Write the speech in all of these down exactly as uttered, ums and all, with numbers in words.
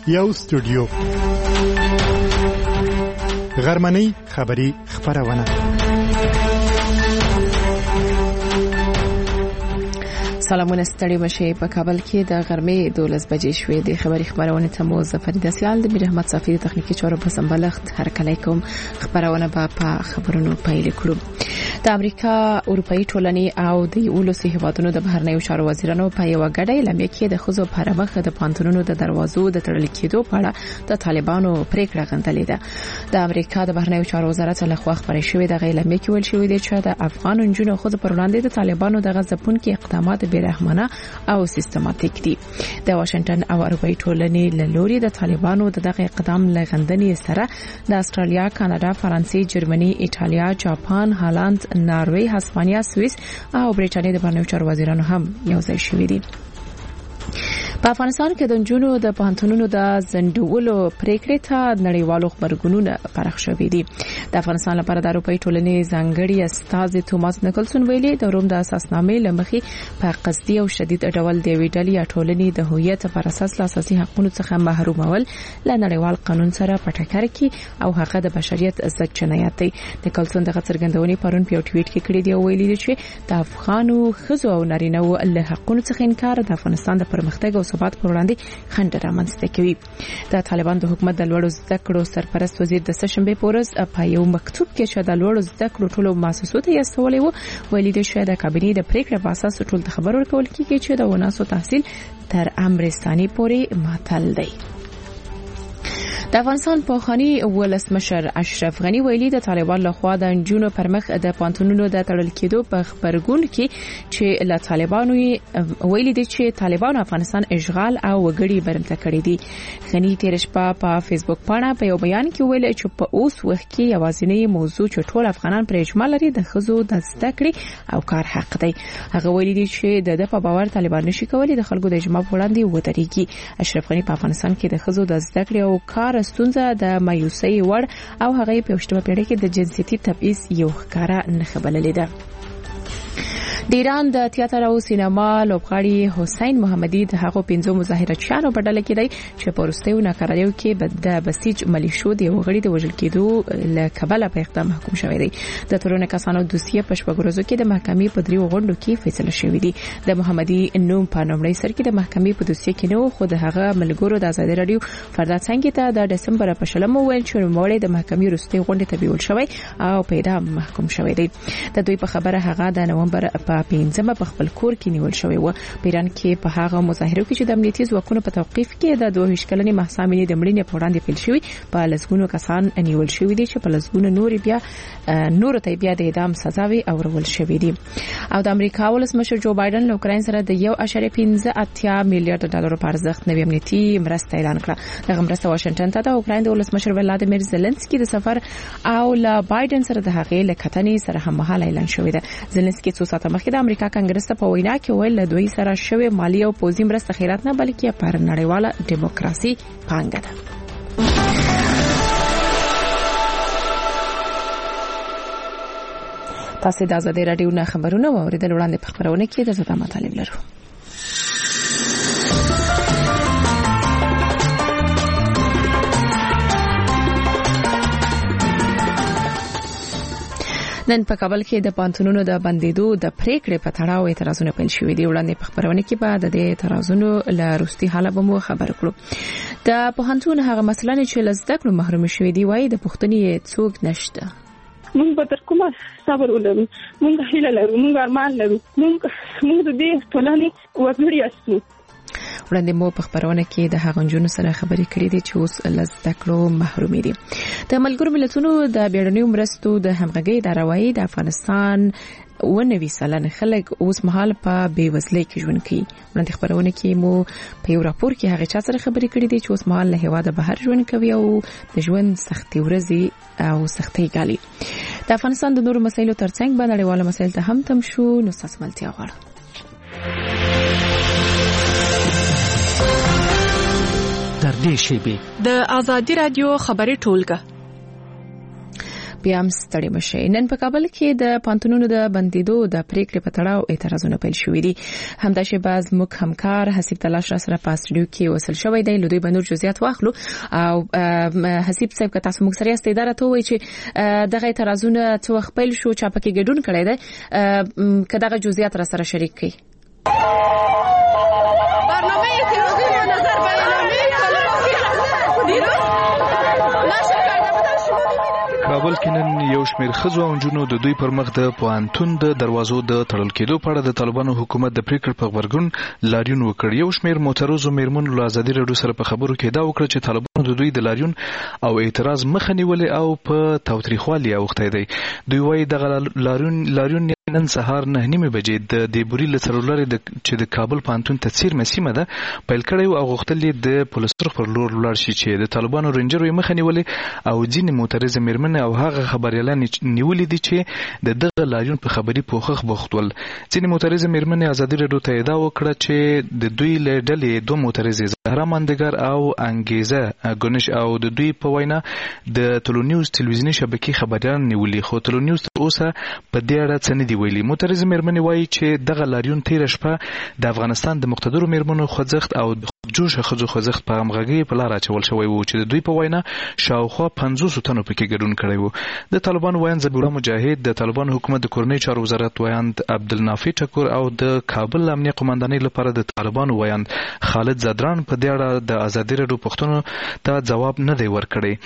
یو استودیو غرمنۍ خبری خبرونه. سلامونه ستړي مشه. په کابل کې د غرمې دولس بجې شوې. د خبري خبرونه ته مو ظفر سیال د رحمت صافی تخنیکی چارو په سمبلښت هرکلی کوم. خبرونه په خبرونو پیل کړو. د امریکا اروپאי ټولنې او د یولس هیوادونو د بهرنیو چارو وزیرانو په یو غړي لمې کې د خزو پرمخ د پانتونونو د دروازو د تړل کېدو په اړه د طالبانو پریکړه غندلې ده. د امریکا د بهرنیو چارو وزارت له خوا خبرې شوې د غړي لمې کې ویل شوې ده چې د افغان جنونو خزو پر وړاندې د طالبانو د غځپون کې اقدامات بیرحمانه او سیستماتیک دي. د واشنگټن او اروپאי ټولنې له لوري د طالبانو د دغه اقدام لغندنې سره د استرالیا، کاناډا، فرانسې، جرمني، ایټالیا، جاپان، هالند، ناروی، هسپانیا، سوئیس او برېټانیا د بهرنیو چارو وزیرانو هم یو ځای شوي دي. په افغانستان کې د جنونو د پانتونونو د زندولو پریکړې ته نړیوالو خبرګونونه پرخ شوې دي. د افغانستان لپاره د اروپאי ټولنې ځانګړي استاذ توماس نیکلسون ویلي د روم د اساسنامې لمخې په قصدي او شدید ډول د ویډلې یا ټولنې د هویت پر اساس له اساسي حقوقو څخه محرومول له نړیوال قانون سره په ټکر کې او هغه د بشریت ضد جنایت دی. نیکلسون د څرګندونې پرون په ټویټ کې کړی دی او ویلي دی چې د افغانو خزو او نارینه‌و له حقوقو څخه انکار د افغانستان د پرمختګ او ثبات پر وړاندې خنډ رامنځته کوي. د طالبان د حکومت د لوړو زده کړو سرپرست وزیر د سشنبه پورز په یو مکتوب کې چې د لوړو زده کړو ټولو مؤسسو ته یې وو ویلي دی چې د کابینې د پریکړې په اساس ټول خبر ورکول کیږي چې د وناسو تحصیل تر امرستاني پورې معطل دی. د افغانستان پوخانی ولسمشر اشرف غنی ویلي د طالبان لخوا د انجونو پرمخ د پانتونونو د تړل کېدو په خبرګون کې چې له طالبانو ویلي دي چې طالبانو افغانستان اشغال او وګړي برمته کړی دي. غنی تیر شپه په فیسبوک باندې په یو بیان کې ویل چې په اوس وخت کې یوازینی موضوع چې ټول افغانان پر اجماع لري د خزو د زده کړې او کار حق دی. هغه ویلي دي چې د د په باور طالبان نشي کولای د خلکو د اجماع وړاندې ودرېږي. اشرف غنی په افغانستان کې د خزو د زده کړې او کار ستونزه د مایوسۍ وړ او هغه په یوشتمه پیړۍ کې د جنسیتي تبعیض یو ښکارا نښه بللې ده. د ایران د تیاتر او سینما لوبغاړي حسین محمدي د هغو پنځو مظاهرچیانو په ډله کې دی چې په وروستیو ناکراریو کې د بسیج ملیشو د وغړي د وژل کېدو له کبله په اقدام محکوم شوی دی. د تورونه کسانو دوسیه په شپږ ورځو کې د محکمې په دریو غونډو کې فیصله شوې دي. د محمدي نوم په لومړي سر کې د محکمې په دوسیه کې نو خو د هغه ملګرو د آزادي رادیو فردا څنګه ته د دسمبر په شلمه ویل چې نوموړی د محکمې وروستي غونډې ته بیول شوی او په اعدام محکوم شوی دی. د دوی په خبره هغه د نومبر په پنځمه په خپل کور کې نیول شوی و. په ایران کې په هغه مظاهرو کې چې د امنیتي ځواکونو په توقيف کې د دوه ویشت کلنې محسا امینی د مړینې په وړاندې پیل شوی په لسګونو کسان نیول شوی دي چې په لسګونو نور بیا نور ته بیا د اعدام سزاوي اورول شوی دي. او د امریکا ولسمشر جو بایدن له اوکراین سره د یو اعشاریه پنځه اتیا میلیارډ ډالر په ارزښت نوې امنیتي مرسته اعلان کړه. دغه مرسته واشنگټن ته د اوکراین د ولسمشر ولادیمیر زيلنسکي د سفر او له بایدن سره د هغې لکتنې سره هم مهال اعلان شوی دی. زيلنسکي څو ساعته مخکې د امریکا کانګرس ته په وینا کې ویل دوی سره شوی مالی او پوزي مرسته خیرات نه بلکې پر نړیواله دیموکراسي پانګه ده. تاسو د آزادۍ رادیو نه خبرونه واوریدل. وړاندې په خبرونه کې د زړه مطالب لرو. نن په کابل کې د پانتونونو د بندیدو د پریکړې په تړاو اعتراضونه پیل شوې دي. وړاندې په خبرونه کې بعد د اعتراضونو له روستي حاله به مو خبر کړو. د پوهنتون هغه مسله چې لزده کړو محروم شوې دي وایي د پښتني څوک نشته. مونږ به تر کومه صبر ولرو، مونږ هیله لرو، مونږ ارمان لرو، مونږ مونږ د دې ټولنې وګړي یو. وړاندې مو په خبرونه کې د هغه جنونو سره خبرې کړې دي چې اوس لزده کړو محروم دي. د ملګرو ملتونو د بیړنیو مرستو د همغږي اداره وايي د افغانستان ونوي سلنه خلک اوس مهال په بیوزلۍ کې ژوند کوي. وړاندې خبرونه کې مو په یو راپور کې هغه چا سره خبرې کړې دي چې اوس مهال له هواده بهر ژوند کوي او د ژوند سختي ورځي او سختي ګالي. د افغانستان د نورو مسایلو ترڅنګ باندې نړیوال مسایل ته هم تم شو. نو تاسو ملتیا غواړم. در دې شیبې د آزادي رادیو خبري ټولګه بیا هم ستړي مشي. نن په کابل کې د پانتونونو د بندیدو د پریکړې په تړاو اعتراضونه پیل شوې دي. همداشي باز موږ همکار حسیب تلاش را سره په استودیو کې وصل شوی دی. لودي بنور جزئیات واخلو او حسیب صاحب که تاسو موږ سره یاست اداره ته وایي چې دغه اعتراضونه څو وخت پیل شو چې په کې ګډون کړی دی که دغه جزئیات را سره شریک کړي. کابل کې نن یو شمېر ښځو او نجونو د دوی پر مخ د پوهنتون د دروازو د تړل کېدو په اړه د طالبانو حکومت د پریکړې په غبرګون لاریون وکړ. یو شمېر معترضو میرمنو له ازادي راډیو سره په خبرو کې دا وکړه چې طالبانو د دوی د لاریون او اعتراض مخه نیولې او په تاوتریخوالي اوښتی دی. دوی وایي دغه لاریون لاریون نن سهار نه نیمه بجې د دیبوري له څلورلارې چې د کابل پوهنتون ته څیرمه سیمه ده پیل کړی او غوښتل یې د پولسرخ پر لور ولاړ شي چې د طالبانو رینجرو یې مخه نیولې او ځینې معترضې میرمنې او هغه خبریالان نیولې دي چې د دغه لاریون په خبري پوښښ بوخت ول. ځینې معترضې میرمنې ازادي راډیو ته ادعا وکړه چې د دوی له ډلې دوه معترضې زهرا ماندګر او انګیزه ګنش او د دوی په وینا د تلونیوز تلویزیوني شبکې خبریالان نیولې، خو تلونیوز تر اوسه په دې اړه څه نه دي ویلي. معترض میرمنې وایي چې دغه لاریون تیر شپه د افغانستان د مقتدرو میرمنو خوځښت او جوشه خځو خوځښت په همغږي په لار اچول شوی وو چې د دوی په وینا شاوخوا پنځوس تنو پکې ګډون کړی وو. د طالبانو ویاند ذبیح مجاهد، د طالبانو حکومت د کورنۍ چارو وزارت ویاند عبدالنافع ټکور او د کابل امنیه قومندانۍ لپاره د طالبانو ویاند خالد زدران په دې اړه د ازادي راډیو پوښتنو ته ځواب نه دی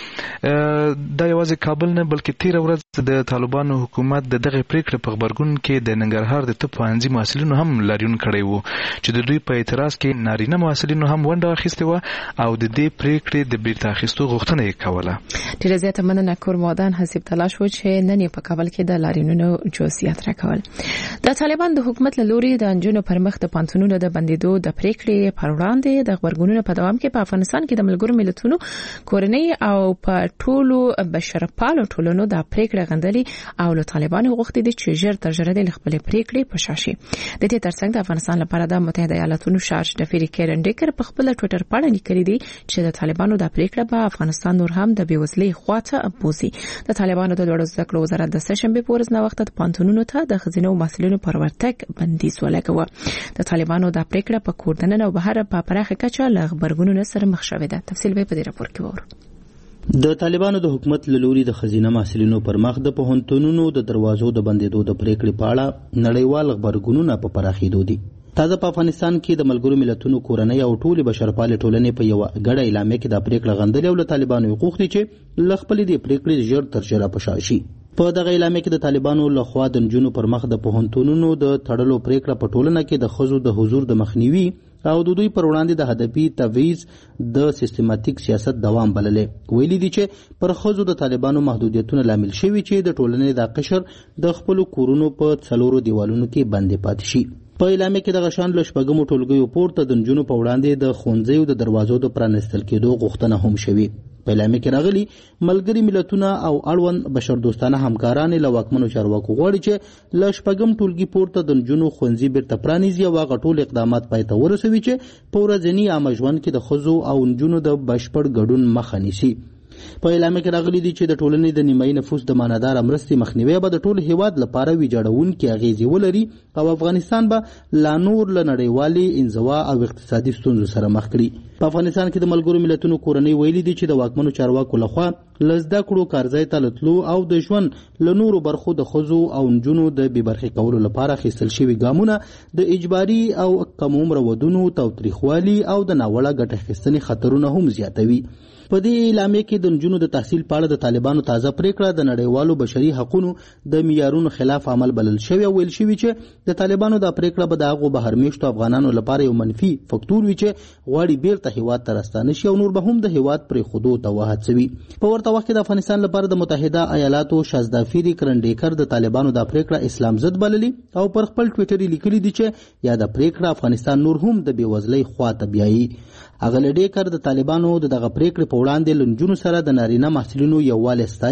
ورکړی. دا یوازې کابل نه بلکې تیر ورځ د طالبانو حکومت د دغه پریکړې په غبرګون کې د ننګرهار د طب پوهنځي محصلینو هم لاریون کړی وو چې د دوی په اعتراض کې نارینه محصلینو هم ونډه اخیستې وه او د دې پریکړې د بیرته اخیستو غوښتنه یې کوله. ډېره زیاته مننه کور مادان حسیب تلاش و چې نن یې په کابل کې د لاریونونو جزئیات راکول. د طالبان د حکومت له لوري د نجونو پر مخ د پانتونونو د بندیدو د پریکړې پر وړاندې د غبرګونونو په دوام کې په افغانستان کې د ملګرو ملتونو کورنۍ او په ټولو بشرپالو ټولنو د پریکړې غندلي او له طالبانو غوښتي دي چې ژر تر ژره د خپل پریکړې په شاشي. د دې ترڅنګ د افغانستان لپاره د متحده ایالاتونو شارج ډفری کیرن ډیکر په خپل ټوئیټر باندې لیکلي دي چې د طالبانو د پریکړه په افغانستان نور هم د بیوزلۍ خواته بوزي. د طالبانو د لوړو زده کړو وزارت د سهشنبه په ورځ نو وخت د پانتونونو ته د خزینه او مسلونو پر ورتګ بندیز ولګوه. د طالبانو د پریکړه په کوردنن او بهر په پراخه کچه لغ برګونو سره مخ شوې ده. تفصیل به په دې راپور کې وورو. د طالبانو د حکومت له لوري د خزینه محصلینو پر مخ د پوهنتونونو د دروازو د بندیدو د پریکړې په اړه نړیوال خبرګونونه په پراخېدو دي. تازه په افغانستان کې د ملګرو ملتونو کورنۍ او ټولې بشرپالې ټولنې په یو ګډه اعلامیه کې د پریکړه غندلې او له طالبانو یې غوښتي چې له خپلې د پریکړې ژر تر ژره په شا شي. په دغه اعلامیه کې د طالبانو لخوا د نجونو پر مخ د پوهنتونونو د تړلو پریکړه په ټولنه کې د ښځو د حضور د مخنیوي او د دوی پر وړاندې د هدفي تبعیض د سیستماتیک سیاست دوام بللې. ویلي دي چې پر ښځو د طالبانو محدودیتونه لامل شوي چې د ټولنې د قشر د خپلو کورونو په څلورو دیوالونو کې بندې پاتې شي. په اعلامیه کې د غشان له شپږمو ټولګیو پورته د نجونو په وړاندې د ښوونځیو د دروازو د پرانیستل کېدو غوښتنه هم شوې. په اعلامیه کې راغلي ملګري ملتونه او اړوند بشردوستانه همکاران له واکمنو چارواکو غواړي چې له شپږم ټولګي پورته د نجونو ښوونځي بیرته پرانیزي او هغه ټول اقدامات پای ته ورسوي چې په ورځني عامه ژوند کې د ښځو او نجونو د بشپړ ګډون مخه نیسي. په اعلامیه کې راغلي دي چې د ټولنې د نیمایي نفوس د مانادار مرستې مخنیوي به د ټول هیواد لپاره ویجاړونکې اغیزې ولري او افغانستان به لا نور له نړیوالې انزوا او اقتصادي ستونزو سره مخ کړي. په افغانستان کې د ملګرو ملتونو کورنۍ ویلي دي چې د واکمنو چارواکو لخوا له زده کړو کارځای ته تللو او د ژوند له نورو برخو د ښځو او نجونو د بې برخې کولو لپاره اخیستل شوي ګامونه د اجباري او کم عمره ودونو تاوتریخوالي او د ناوړه ګټه اخیستنې خطرونه هم زیاتوي. په دې اعلامیه کې د نجونو د تحصیل په اړه د طالبانو تازه پریکړه د نړیوالو بشري حقوقو د معیارونو خلاف عمل بلل شوی او ویل شوی چې د طالبانو د پریکړه به د هغو بهرمیشتو افغانانو لپاره یو منفي فکتور وي چې غواړي بیرته هیواد ته راستانه شي او نور به هم د هیواد پرېښودو ته وهڅوي. په ورته وخت کې د افغانستان لپاره د متحده ایالاتو شازدافیری کرنډیکر د طالبانو د پریکړه اسلام ضد بللي او پر خپل ټویټر لیکلي دي چې یا د پریکړه افغانستان نور هم د بیوزلۍ خواته بیایي. اغل ډیکر د طالبانو د دغه پریکړې په وړاندې لنجونو سره د نارینه محصلینو یووالی ستایلې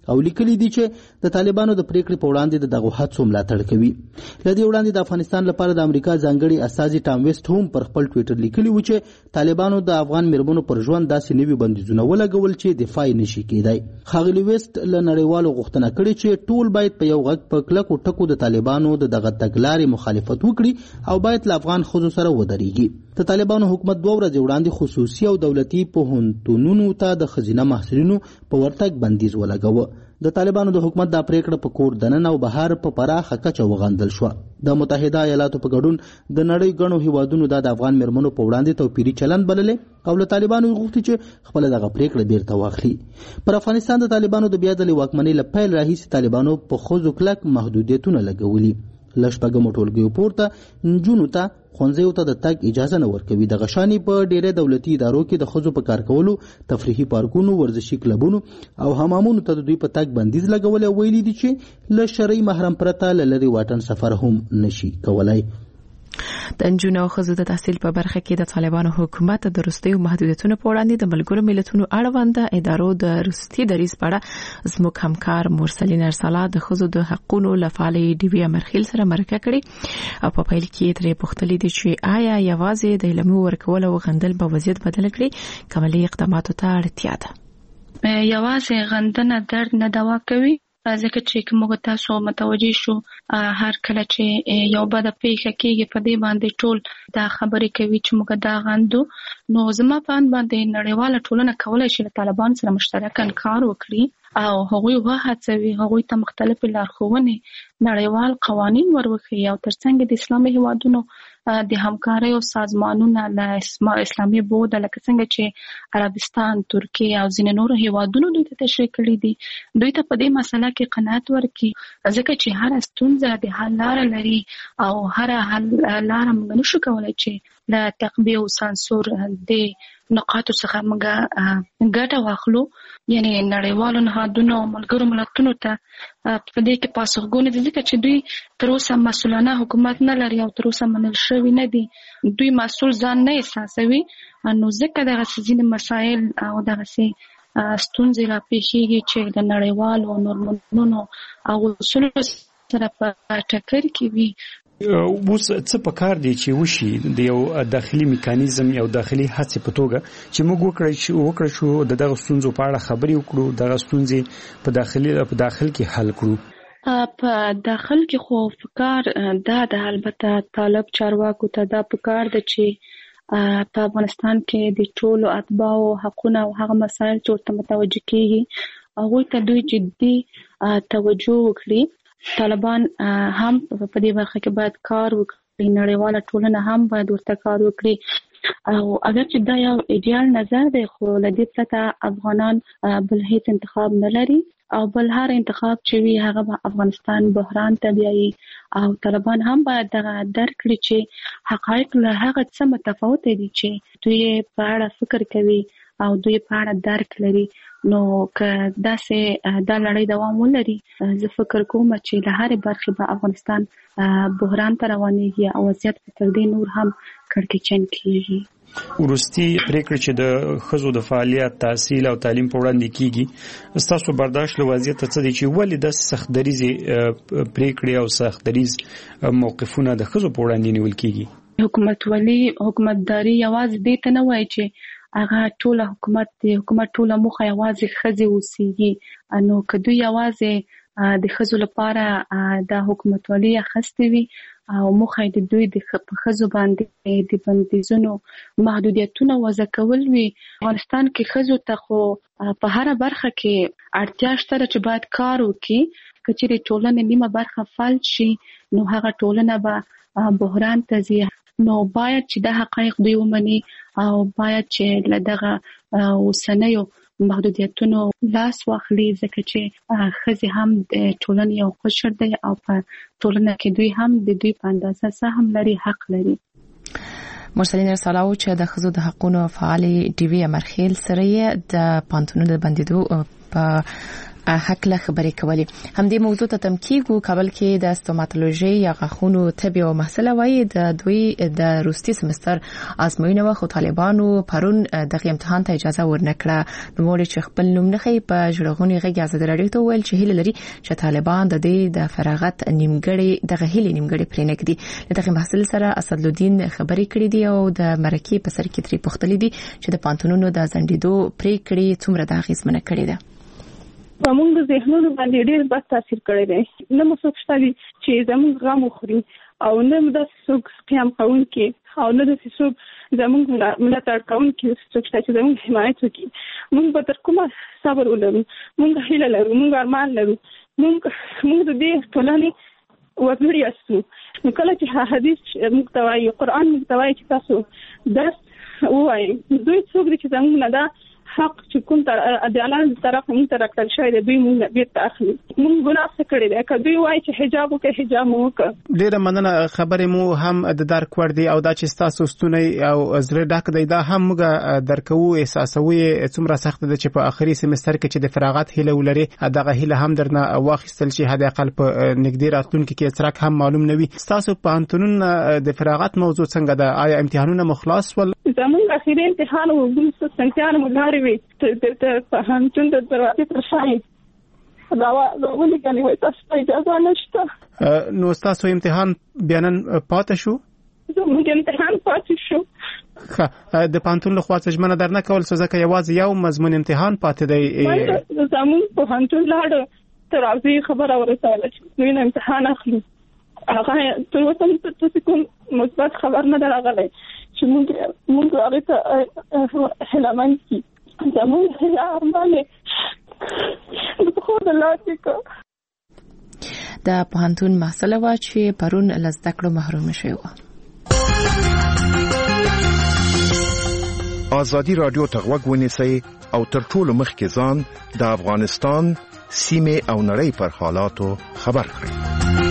او لیکلي دي چې د طالبانو د پریکړې په وړاندې د دغه هڅو ملاتړ کوي. لدې وړاندې د افغانستان لپاره د امریکا ځانګړي استازي ټام ویسټ هم پر خپل ټویټر لیکلي و چې طالبانو د افغان میرمنو پر ژوند داسې نوي بندیزونه ولګول چې دفاع نشي کېدای. ښاغلي ویسټ له نړیوالو غوښتنه کړې چې ټول باید په یو غږ په کلکو ټکو د طالبانو د دغه تګلارې مخالفت وکړي او باید له افغان ښځو سره ودرېږي. د طالبانو حکومت دوه ورځې وړاندې خصوصي او دولتي پوهنتونونو ته د ښځینه محصلینو په ورتګ بندیز ولګاوه. د طالبانو د حکومت دا پریکړه په کور دننه او بهر په پراخه کچه وغندل شو. د متحده ایالاتو په ګډون د نړۍ ګڼو هیوادونو د افغان میرمنو په وړاندې توپیري چلند بللې او له طالبانو غوښتي چې خپل دغه پریکړه بیرته واخلي. پر افغانستان د طالبانو د بیا ځلې واکمنۍ له پیل راهیسې طالبانو په ښځو کلک محدودیتونه لګولي. له شپږمو ټولګیو پورته نجونو ته ښوونځیو ته د تګ اجازه نه ورکوي. دغه شانې په ډېری دولتي ادارو کې د ښځو په کار کولو، تفریحي پارکونو، ورزشي کلبونو او حمامونو ته د دوی په تګ بندیز لګولی او ویلي دي چې له شرعي محرم پرته له لرې واټن سفر هم نشي کولای. د نجونو او ښځو د تحصیل په برخه کې د طالبانو حکومت د وروستیو محدودیتونو په وړاندې د ملګرو ملتونو اړوند ادارو د وروستي دریځ په اړه زموږ همکار مرسلین ارسلا د ښځو د حقونو له فعالې ډیوي امرخیل سره مرکه کړې او په پیل کې ترې پوښتلې دي چې آیا یوازې د علمي ورکول او غندل به وضعیت بدل کړي که عملي اقداماتو ته اړتیا ده. یوازې غندنه درد نه دوا کوي، ځکه چې موږ تاسو متوجي شو هر کله چې یو بده پیښه کېږي په دې باندې ټول دا خبرې کوي چې موږ دا غندو. نو زما په اند باندې نړیواله ټولنه کولای شي له طالبان سره مشترکاً کار وکړي او هغوی وهڅوي، هغوی ته مختلفې لارښوونې نړیوال قوانین ورښيي او ترڅنګ د اسلامي هیوادونو د همکارۍ او سازمانونه له اسلامي بود لکه څنګه چې عربستان، ترکیه او ځینې نورو هیوادونو دوی ته تشریح کړي دي، دوی ته په دې مسله کې قناعت ورکړي ځکه چې هر ستونزه د حل لاره لري او هر حل لاره موږ نشو کولی چې له تقبیه او سانسور د نقاطو څخه موږ ګټه واخلو. یعنی نړیوالو نهادونو او ملګرو ملتونو ته په دې کې پاسخګونې دي ځکه چې دوی تر اوسه مسؤلانه حکومت نه لري او تر اوسه منل شوي نه دي. دوی مسؤل ځان نه احساسوي، نو ځکه دغسې ځینې مسایل او دغسې ستونزې راپېښېږي چې د نړیوالو نورمونو او اصولو سره په ټکر کې وي. اوس څه پکار دی چې وشي د یو داخلي میکانیزم یو داخلي هڅې په توګه چې موږ وکړی چې وکړو شو د دغه ستونزو په اړه خبرې وکړو، دغه ستونزې په داخلي په داخل کې حل کړو. په داخل کې خو فکر دا د البته طالب چارواکو ته دا پکار دی چې په افغانستان کې د ټولو اتباعو حقونه او هغه مسایل چې ورته متوجه کېږي هغوی ته دوی جدي توجه وکړي. طالبان هم په دې برخه کې باید کار وکړي، نړیواله ټولنه هم باید ورته کار وکړي او اگر چې دا یو ایډیال نظر دی خو له دې پرته افغانان بل هیڅ انتخاب نه لري او بل هر انتخاب چې وي هغه به افغانستان بحران ته بیایي او طالبان هم باید دغه درک کړي چې حقایق له هغه څه متفاوت دي چې دوی په اړه فکر کوي او دوی په اړه درک لري. نو که داسې دا لړۍ دوام ولري زه فکر کوم چې له هرې برخې به افغانستان بحران ته روانېږي او وضعیت به تر دې نور هم کړکېچن کېږي. وروستي پریکړې چې د ښځو د فعالیت، تحصیل او تعلیم په وړاندې کېږي، ستاسو برداشت له وضعیت څه دی چې ولې داسې سخت دریځې پریکړې او سخت دریځ موقفونه د ښځو په وړاندې نیول کېږي؟ حکومتولي حکومتداري یوازې دې ته نه وایي چې هغه ټوله حکومت دی، حکومت ټوله موخه یوازې ښځې اوسېږي. نو که دوی یوازې د ښځو لپاره د حکومتولي اخیستې وي او موخه د دوی د په ښځو باندې د بندیزونو محدودیتونه وضع کول وي، افغانستان کې ښځو ته خو په هره برخه کې اړتیا شته چې باید کار وکړي. که چېرې ټولنې نیمه برخه فلج شي نو هغه ټولنه به بحران ته ځي. نو باید چې دا حقایق دوی ومني او باید چې له دغه اوسنیو محدودیتونو لاس واخلي ځکه چې ښځې هم د ټولنې یو قشر دی او په ټولنه کې دوی هم د دوی په اندازه سهم لري، حق لري. مرسلین ارسلا و چې د ښځو د حقونو فعالې ډیوي امرخیل سره د پانتونو د بندیدو په حق له خبرې کولې. همدې موضوع ته تم کیږو. کابل کې د ستوماتولوژي یا غاښونو طب او محصله وایي د دوی د روستي سمستر ازموینه وخت طالبانو پرون دغه امتحان ته اجازه ورنکړه. نو موري چې خپل نوم نه خي په ژړغونی غږ ازادي راډیو ته ویل چې هیله لري چې طالبان د دې د فراغت نیمګړی دغه هیله نیمګړی پرې نکړي. دغه محصل سره اسدالدین خبرې کړې دي او د مرکې په سر کې تری پوښتلې دي چې د پانتونونو د زندیدو پریکړې څومره د اغیزمنه کړې ده. زموږ ذهنونو باندې ډېر بد تاثیر کړی دی. نه مو څوک شته چې زموږ غم وخوري او نه د څوک قیام کوونکي او نه د څوک زموږ ملاتړ کوونکي څوک شته چې زموږ حمایت وکړي. موږ به تر کومه صبر ولرو. موږ هیله لرو. موږ ارمان لرو. موږ موږ د دې ټولنې وګړي یو. نو کله چې حدیث موږ ته وایي قرآن موږ ته وایي چې تاسو درس ووایي دوی څوک دي چې زموږ نه دا حق چې کوم تر د الله طرف موږ ته راکړل شوی دی دوی موږ بیرته اخلي. موږ ګناه څه کړی دی که دوی وایي چې حجاب وکړه حجاب مو وکړه. ډېره مننه. خبرې مو هم د درک ور دي او دا چې تاسو ستونی او زړه ډک دی دا هم موږ درکو احساسوي څومره سخت دی چې په اخري سمستر کې چې د فراغت هیله ولري دغه هیله هم درنه واخیستل شي حد اقل په نږدې راتلونکي کې څرک هم معلوم نه وي. تاسو په انتونون د فراغت موضوع څنګه ده؟ آیا امتحانونه مخلاص ول؟ زموږ اخیری امتحان او بل څه څنګه مولاري وي ته په همتون د دروازې پر شاي دا ولې کني وای تاسو اجازه نشته. نو تاسو امتحان بیانن پاتې شو؟ زموږ امتحان پاتې شو. ښه د پانتون له خوا څه ژمنه درنه کول ځکه یوازې یو مضمون امتحان پاتې دی. زموږ په همتون لاړ تر اوسه خبره ورسوله چې دوی امتحان اخلي. هغه تر اوسه تاسو کوم مثبت خبر نه درغلی چې موږ موږ هغه ته هلمن کی زموږ هلا ارمانه د خو د لاټی کو د پوهنتون محصله وا چې پرون لزده کړو محروم شوی و. آزادی رادیو ته غوږ ونیسئ او تر ټولو مخکې ځان د افغانستان سیمې او نړۍ پر حالاتو خبر کړئ.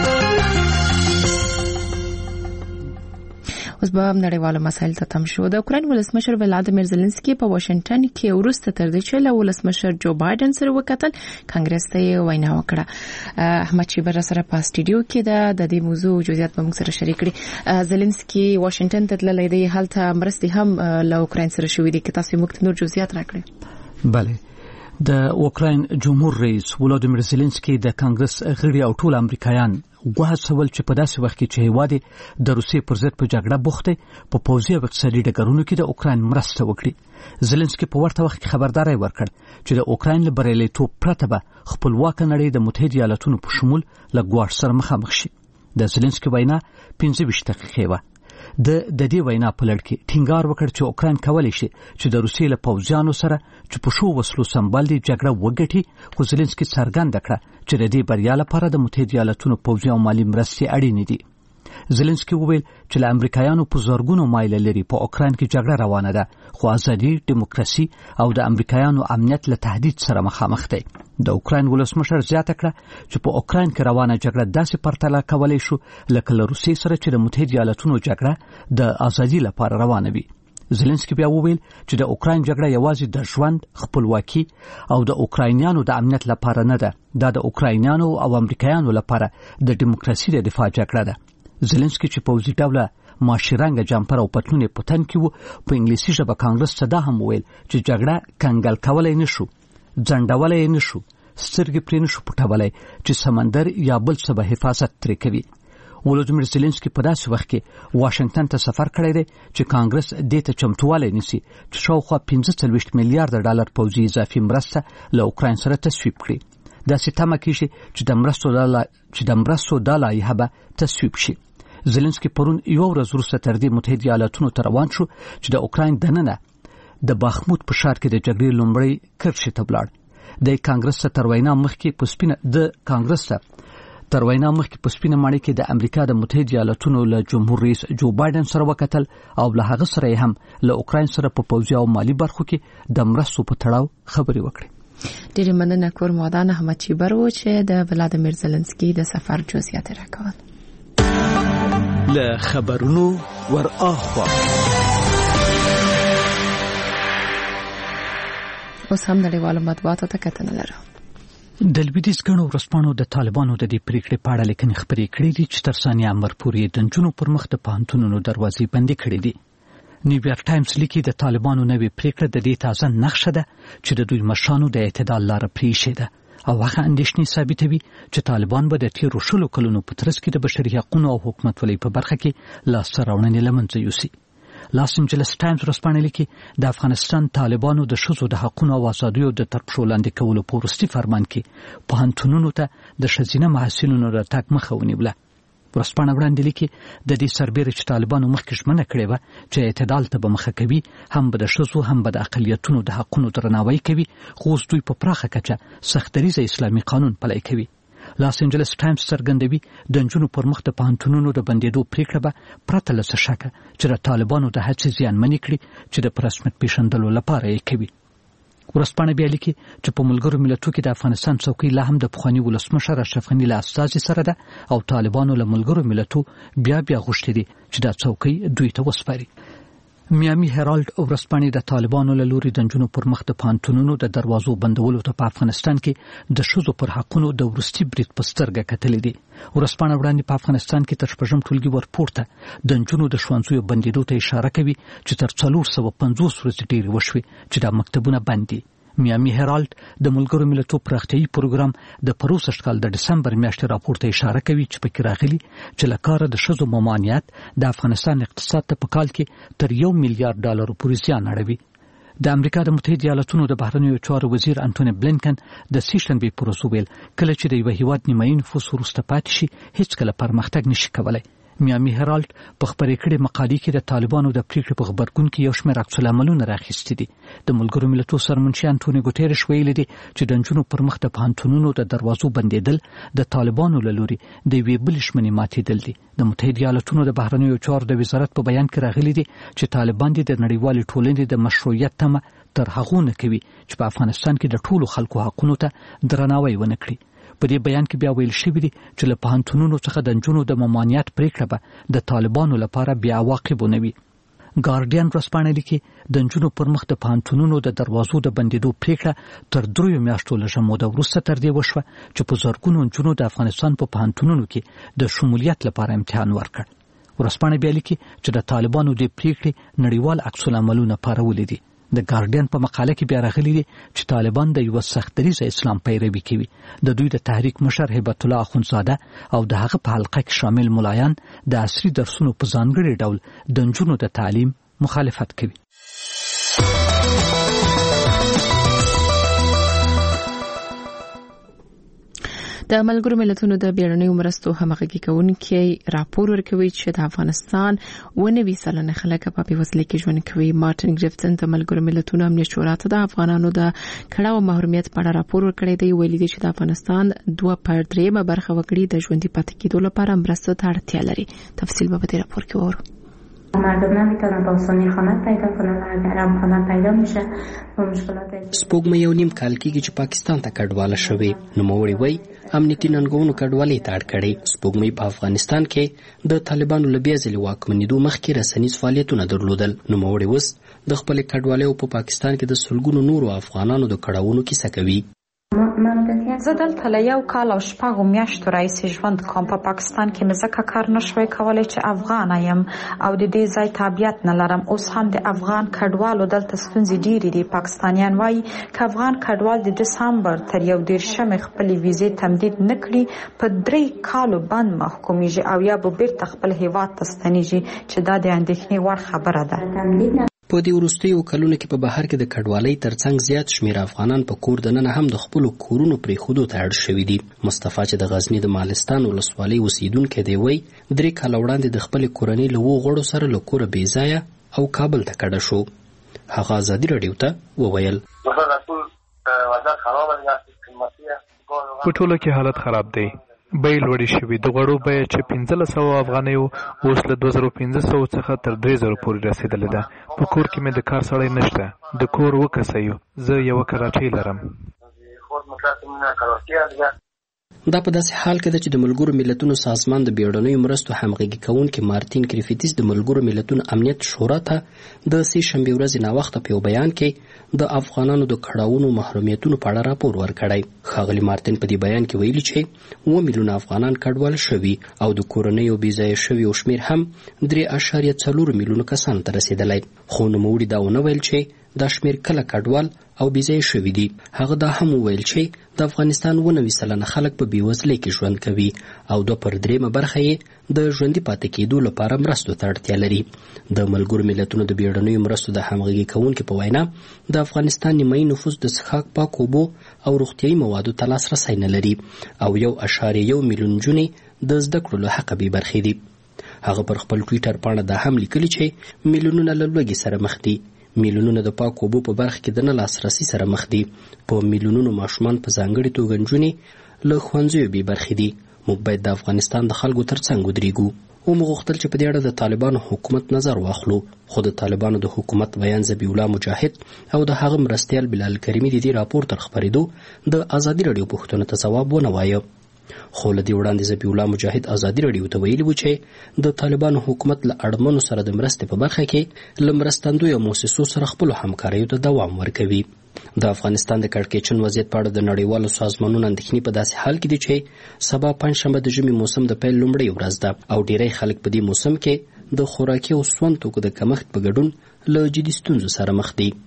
اوس به نړیوالو مسایل ته تم شو. د اوکراین ولسمشر ولادیمیر زيلنسکي په واشنگټن کې ورسته تر دې چې له ولسمشر جو بایدن سره وکتل کانګرس ته وینا وکړه. احمد شیبر سره په سټډیو کې د د دې موضوع جزئیات به موږ سره شریک کړي. زيلنسکي واشنگټن ته تللی دی هلته مرستې هم له اوکراین سره شوې دي که تاسو موږ ته نور جزئیات راکړئ. بله د اوکراین جمهور رئیس ولادیمیر زيلنسکي د کانګرس غړي او ټول امریکایان وهڅول چې په داسې وخت کې چې هیواد د روسیې پر ضد په جګړه بوخت دی په پوځي او اقتصادي ډګرونو کې د اوکراین مرسته وکړي. زيلنسکي په ورته وخت کې خبرداري ورکړ چې د اوکراین له بریالیتوب پرته به خپلواک نړۍ د متحده ایالاتونو په شمول له ګواښ سره مخامخ شي. د زيلنسکي وینا پنځه ویشت دقیقې وه. د د دې وینا په لړ کې ټینګار وکړ چې اوکراین کولی شي چې د روسیې له پوځیانو سره چې په شو وسلو سمبال دي جګړه وګټي. خو زيلنسکي څرګنده کړه چې د دې بریا لپاره د متحده ایالاتونو پوځي او مالي مرستې اړینې دي. زيلنسکي وویل چې له امریکایانو په زورګونو مایل لري په اوکراین کې جګړه روانه ده خو ازادي ډیموکراسي او د امریکایانو امنیت له تهدید سره مخامخ دي. د اوکراین ولسمشر زیاته کړه چې په اوکراین کې روانه جګړه داسې پرتله کولای شو لکه له روسیې سره چې د متحده ایالاتونو جګړه د ازادي لپاره روانه وي. زيلنسکي بیا وویل چې د اوکراین جګړه یوازې د ژوند خپلواکي او د اوکراینیانو د امنیت لپاره نه ده، دا د اوکراینیانو او امریکایانو لپاره د ډیموکراسي د دفاع جګړه ده. زيلنسکي چې پوځي ډوله ماشرنګ جمپر او پټلون په تن کې وو په انګلیسي ژبه کانګرس ته دا هم ویل چې جګړه کنګل کولای نشو، ځنډولای نشو، سترګې پرې نشو پټولای چې سمندر یا بل څه به حفاظت ترې کوي. ولودیمیر زيلنسکي په داسې وخت کې واشنگټن ته سفر کړی دی چې کانګرس دې ته چمتووالی نیسي چې شاوخوا پنځه څلوېښت میلیارډ ډالر پوځي اضافي مرسته له اوکراین سره تصویب کړي. داسې تمه کېږي چې د مرستو دا چې د مرستو دا لایحه به تصویب شي. زيلنسکي پرون یو ورځ وروسته تر دې متحده ایالاتونو ته روان شو چې د اوکراین دننه د باخمود په ښار کې د جګړې لومړی کرښې ته ولاړ. د کانګرس ته تر وینا مخکې په سپینه د کانګرس ته تر وینا مخکې په سپینه ماڼۍ کې د امریکا د متحده ایالاتونو له جمهور رئیس جو بایدن سره وکتل او له هغه سره هم له اوکراین سره په پوځي او مالی برخو کې د مرستو په تړاو خبرې وکړي. ډېر مننه کور مودان احمد چیبر و چې د ولادیمیر زيلنسکي د سفر جزئیات راکول. له خبرونو ور اخوا اوس هم نړیوالو مطبوعاتو ته کتنه لرو. د لویدیځ ګڼو ورځپاڼو د طالبانو د دې پریکړې په اړه لیکنې خپرې کړې دي چې تر ثانیه امر پورې د نجونو پر مخ د پوهنتونونو دروازې بندې کړې دي. نیویارک ټایمز لیکي د طالبانو نوې پریکړه د دې تازه نقشه ده چې د دوی مشرانو د اعتدال لاره پرېښې ده او هغه اندېښنې ثابتوي چې طالبان به د تیرو شلو کلونو په ترڅ کې د بشري حقوقو او حکومتولۍ په برخه کې لاسته راوړنې له منځه یوسي. لاس انجلس ټایمز ورځپاڼه لیکي د افغانستان طالبانو د ښځو د حقوقو او ازادیو د تر پښو لاندې کولو په وروستي فرمان کې پوهنتونونو ته د ښځینه محصلینو د تګ مخه ونیوله. ورځپاڼه وړاندې لیکي د دې سربېره چې طالبانو مخکې ژمنه کړې وه چې اعتدال ته به مخه کوي، هم به د ښځو هم به د اقلیتونو د حقونو درناوی کوي، خو اوس دوی په پراخه کچه سختدریزه اسلامي قانون پلی کوي. لاس انجلس ټایمز څرګندوي د نجونو پر مخ د پوهنتونونو د بندېدو پریکړه به پرته له څه شکه چې د طالبانو د هڅې زیانمنې کړي چې د په رسمیت پیژندلو لپاره یې کوي. ورځپاڼه بیا لیکي چې په ملګرو ملتونو کې د افغانستان څوکۍ لا هم د پخواني ولسمشر اشرف غني له استازي سره ده او طالبانو له ملګرو ملتونو بیا بیا غوښتي دي چې دا څوکۍ دوی ته وسپاري. میامي هرالد ورځپاڼې د طالبانو له لوري د نجونو پر مخ د پوهنتونونو د دروازو بندولو ته په افغانستان کې د ښځو پر حقونو د وروستي برید په سترګه کتلې دي. ورځپاڼه وړاندې په افغانستان کې تر شپږم ټولګي ورپورته د نجونو د ښوونځیو بندېدو ته اشاره کوي چې تر څلور سوه پنځوس ورځې ډېرې وشوې چې دا مکتبونه بند دي. میامي هرالد د ملګرو ملتونو پراختیایي پروګرام د پروسږ کال د ډسمبر میاشتې راپور ته اشاره کوي چې پکې راغلي چې له کاره د ښځو ممانعت د افغانستان اقتصاد ته په کال کې تر یو میلیارډ ډالرو پورې زیان اړوي. د امریکا د متحده ایالاتونو د بهرنیو چارو وزیر انټونی بلینکن د سې شنبې پر ورځ وویل کله چې د یو هیواد نیمایي نفوس وروسته پاتې شي هیڅکله پرمختګ نشي کولی. میامي هرالد په خپرې کړې مقالې کې د طالبانو د پریکړې په غبرګون کې یو شمېر عکس العملونه راخیستي دي. د ملګرو ملتونو سرمنشي انټونی ګوتیرش ویلي دي چې د نجونو پر مخ د پوهنتونونو د دروازو بندېدل د طالبانو له لوري د یوې بلې ژمنې ماتېدل دي. د متحده ایالاتونو د بهرنیو چارو د وزارت په بیان کې راغلي دي چې طالبان د نړیوالې ټولنې د مشروعیت تمه تر هغو نه کوي چې په افغانستان کې د ټولو خلکو حقونو ته درناوی ونه کړي. په دې بیان کې بیا ویل شوي دي چې له پوهنتونونو څخه د نجونو د ممانعت پریکړه به د طالبانو لپاره بې عواقبو نه وي. ګارډین ورځپاڼه لیکي د نجونو پر مخ د پوهنتونونو د دروازو د بندېدو پریکړه تر دریو میاشتو لږه موده وروسته تر دې وشوه چې په زرګونو نجونو د افغانستان په پوهنتونونو کې د شمولیت لپاره امتحان ورکړ. ورځپاڼه بیا لیکي چې د طالبانو د پریکړې نړیوال عکس العملونه پارولي دي. د ګارډین په مقاله کې بیا راغلي دي چې طالبان د یو سختدریزه اسلام پیروي کوي. د دوی د تحریک مشر هیبت الله اخوندزاده او د هغه په حلقه کې شامل ملایان د عصري درسونو په ځانګړي ډول د نجونو د تعلیم مخالفت کوي. د ملګرو ملتونو د بیړنیو مرستو همغږي کوونکي راپور ورکوي چې د افغانستان ونوي سلنه خلک په بېوزلۍ کې ژوند کوي. مارټین ګریفتن د ملګرو ملتونو امنیت شورا ته د افغانانو د کړه او محرومیت په اړه راپور ورکړی دی. ویلي دی چې د افغانستان دوه پر درېمه برخه وګړي د ژوندي پاتې کېدو لپاره مرستو ته اړتیا لري. تفصیل به په دې راپور کې وورو. مردم نمیتونن به آسانی خانه پیدا کنن، اگر هم خانه پیدا میشه با مشکلات. سپوږمۍ یو نیم کال کېږي چې پاکستان ته کډواله شوې. نوموړي وایي امنیتي ننګونو کډوالۍ ته اړ کړی. سپوږمۍ په افغانستان کې د طالبانو له بیا ځلې واکمنېدو مخکې رسنیز فعالیتونه درلودل. نوموړي اوس د خپلې کډوالۍ په پاکستان کې د سلګونو نورو افغانانو د کړاوونو کیسه کوي. زه دلته له یو کال او شپږو میاشتو راهیسې ژوند کوم. په پاکستان کې مې ځکه کار نشوی کولی چې افغانه یم او د دې ځای تابعیت نه لرم. اوس هم د افغان کډوالو دلته ستونزې ډېرې دي. پاکستانیان وایي که افغان کډوال د دسامبر تر یو دېرشمې خپلې ویزې تمدید نه کړي په درې کالو بند محکومیږي او یا به بیرته خپل هیواد ته ستنیږي چې دا د اندېښنې وړ خبره ده. په دې وروستیو کلونو کې په بهر کې د کډوالۍ ترڅنګ زیات شمېر افغانان په کور دننه هم د خپلو کورونو پرېښودو ته اړ شوي دي. مصطفی چې د غزني د مالستان ولسوالۍ اوسیدونکی دی وایي درې کاله وړاندې د خپلې کورنۍ له اوو غړو سره له کوره بې ځایه او کابل ته کډه شو. هغه ازادي راډیو ته وویل په ټوله کې حالت خراب دی. بیې لوړې شوي. د غوړو بیه چې پنځلس سوه افغانۍ اوس له دوه زره پنځه سوه څخه تر درې زره پورې رسېدلې ده. په کور کې مې د کار سړی نشته. د کور اوه کسه یو. زه یوه کراچۍ لرم. دا په داسې حال کې ده چې د ملګرو ملتونو سازمان د بیړنیو مرستو همغږي کوونکي مارټین کریفیتیس د ملګرو ملتونو امنیت شورا ته د سې شنبې ورځې ناوخته په یو بیان کې د افغانانو د کړاوونو محرومیتونو په اړه راپور ورکړی. ښاغلي مارټین په دې بیان کې ویلي چې اووه میلیونه افغانان کډوال شوي او د کورنیو بې ځایه شویو شمېر هم درې اعشاریه څلور میلیونو کسانو ته رسېدلی. خو نوموړي دا ونه ویل چې دا شمېر کله کډوال او بې ځایه شوي دي. هغه دا هم وویل چې د افغانستان اووه نوي سلنه خلک په بېوزلۍ کې ژوند کوي او دوه پر درېیمه برخه یې د ژوندي پاتې کېدو لپاره مرستو ته اړتیا لري. د ملګرو ملتونو د بیړنیو مرستو د همغږي کوونکي په وینا د افغانستان نیمایي نفوس د څښاک پاکو اوبو او روغتیایي موادو ته لاسرسی نه لري او یو اعشاریه یو میلیون نجونې د زده کړو له حقه بې برخې دي. هغه پر خپل ټویټر پاڼه دا هم لیکلي چې میلیونونه له لوږې سره مخ دي، میلیونونه د پاکو اوبو په برخه کې د نه لاسرسي سره مخ دي، په میلیونونو ماشومان په ځانګړې توګه نجونې له ښوونځیو بې برخې دي. موږ باید د افغانستان د خلکو تر څنګ ودرېږو. ومو غوښتل چې په دې اړه د طالبانو حکومت نظر واخلو، خو د طالبانو د حکومت بیان ذبیح الله مجاهد او د هغه مرستیال بلال کریمي د دې راپور تر خپرېدو د ازادي راډیو پوښتنو ته ځواب ونه وایه. خو له دې وړاندې ذبیح الله مجاهد ازادي راډیو ته ویلي و چې د طالبانو حکومت له اړمنو سره د مرستې په برخه کې له مرستندویو مؤسسو سره خپلو همکاریو ته دوام ورکوي. د افغانستان د کړکېچن وضعیت په اړه د نړیوالو سازمانونو اندېښنې په داسې حال کې دي چې سبا پنجشنبه د ژمي موسم د پیل لومړۍ ورځ ده او ډیری خلک په دې موسم کې د خوراکي او سون توکو د کمښت په ګډون له جدي ستونزو سره مخ دي.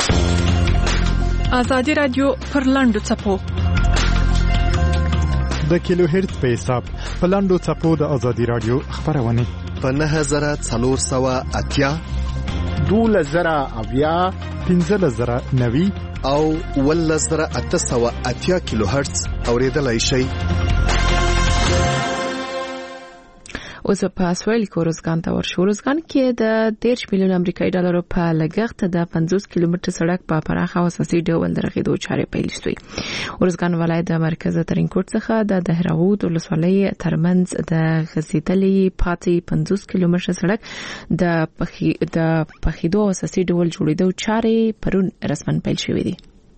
ازادي راډیو پر لاندو څپو د کیلو هرتز په حساب په لاندو څپو د ازادي راډیو خبرونه په نهه زره څلور سوه اتیا دولس زره اویا پنځلس زره نوي او اوولس زره اته سوه اتیا کیلو هرتز اوریدلای شئ. اوس په سویل کې روزګان ته ورشو. روزګان کې د دېرش میلیون امریکایي ډالرو په لګښت د پنځوس کیلومتر سړک په پراخه او اساسي ډول د رغېدو چارې پیل شوې. روزګان ولایت د مرکز ترینکوټ څخه د دهراوود ولسوالۍ ترمنځ د غځېدلې پاتې پنځوس کیلومتر سړک د پخي د پخېدو او اساسي ډول جوړېدو چارې پرون رسمن پیل شوې دي.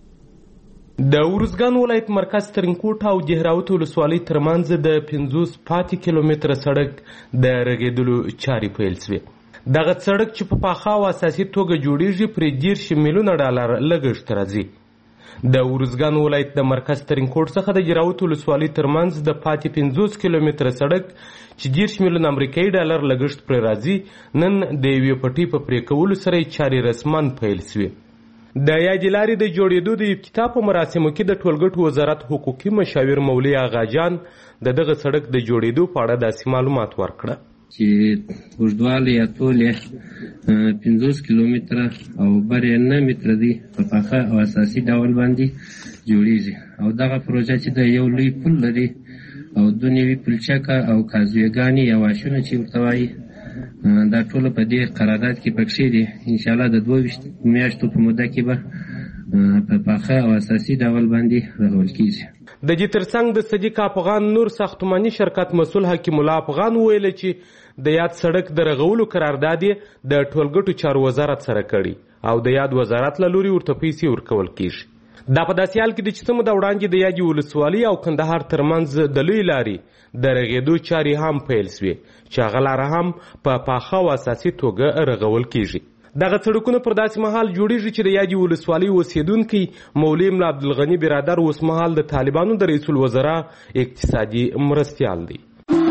د ورزګان ولایت مرکز ترینکوټ او دهراوت ولسوالۍ ترمنځ د پنځوس پاتې کیلومتره سړک د رغېدلو چارې پیل شوې. دغه سړک چې په پاخه او اساسي توګه جوړیږي پرې دېرش میلیونه ډالر لګښت راځي. د ورزګان ولایت د مرکز ترینکوټ څخه د دهراوت ولسوالۍ ترمنځ د پاتې پنځوس کیلومتره سړک چې دېرش میلیونه امریکایي ډالر لګښت پرې راځي نن د یوې پټۍ په پرې کولو سره یې چارې رسمن پیل شوې. د یادې لارې د جوړېدو د افتتاح په مراسمو کې د ټولګټو وزارت حقوقي مشاور مولوي آغاجان د دغه سړک د جوړېدو په اړه داسې معلومات ورکړه چې اوږدوالی یا طول یې پنځوس کیلومتره او بر یې نه متره دی په پاخه او اساسي ډول باندې جوړیږي او دغه پروژه چې د یو لوی پل لري او دوه نوي پلچکه او کازویګانې یا واشونه چې ورته وایي دا ټول په دې قرارداد کې پکښې دي. انشاءالله د دوه ویشت میاشتو په موده کې به په پاخه او اساسي ډول باندې رغول کیږي. د دې ترڅنګ د صدیق افغان نور ساختماني شرکت مسؤل حکیم الله افغان ویل چې د یاد سړک د رغولو قرارداد د ټولګټو چارو وزارت سره کړي او د یاد وزارت له لوري ورته پیسې ورکول کیږي. دا په داسې حال کې د چې څه موده وړاندې د یادې ولسوالۍ او کندهار ترمنځ د لوی لارې د رغېدو چارې هم پیل شوې چې هغه لاره هم په پاخه او اساسي توګه رغول کیږي. دغه سړکونه پر داسې مهال جوړیږي چې د یادې ولسوالۍ اوسیدونکي مولوي ملا عبدالغني برادر اوس مهال د طالبانو د رئیس الوزرا اقتصادي مرستیال دی.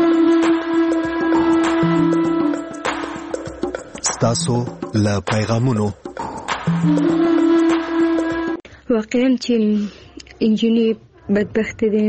ستاسو له پیغامونو واقعا چې انجینې بدبخت دي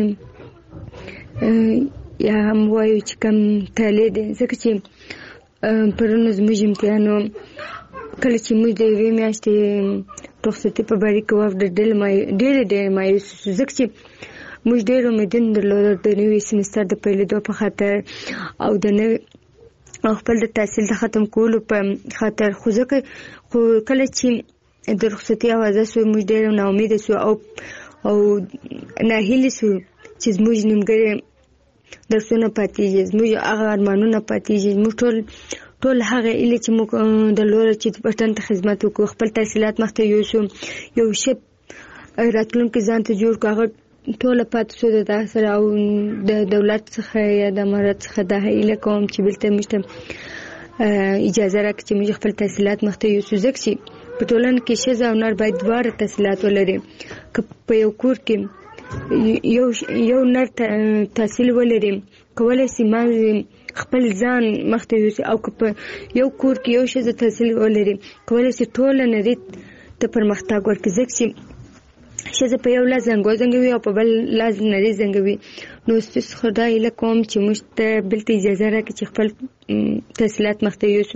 یا هم وایو چې کم تالی دی ځکه چې پرونه زموږ امتحانو کله چې موږ د یوې میاشتې رخصتي په باره کې واوښته ډېرې ډېرې مایوس شو ځکه چې موږ ډېر امیدونه درلودل د نوي سیمستر د پیلېدو په خاطر او د نوي او خپل د تحصیل د ختم کولو په خاطر خو ځکه خو کله چې د رخصتي اوازه سوه موږ ډېر ناامیده سو او او ناهیلې سو چې زموږ نیمګړی درسونه پاتېږي زموږ هغه ارمانونه پاتېږي زموږ ټول ټول هغه ایلې چې موږ درلوده چې وطن ته خدمت وکړو خپل تحصیلات مخته یوسو یو ښه راتلونکی ځان ته جوړ کړو هغه ټول پات شو د سره او د دولت څخه یا د امارات څخه د هیله کوم چې بلته مشته اجازه راکړي چې موږ خپل تحصیلات مخته یوسو ځکه چې په ټولنه کې ښځه او نر باید دواړه تحصیلات ولري. که په یو کور کې یو یو نر تحصیل ولري کولای شي خپل ځان مخته یوسي او که په یو کور کې یو ښځه تحصیل ولري کولای شي ټوله نړۍ ته پرمختګ ورکړي ځکه چې ښځه په یو لاس زنګ وزنګوي او په بل لاس نړۍ زنګوي. نو ستاسو خدای هیله کوم چې موږ ته بلته اجازه راکړي چې خپل تحصیلات مخته یوسو.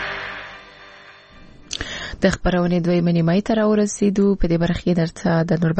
د خبرونې دوی منیمای تر ورسېدو په دې برخه درته د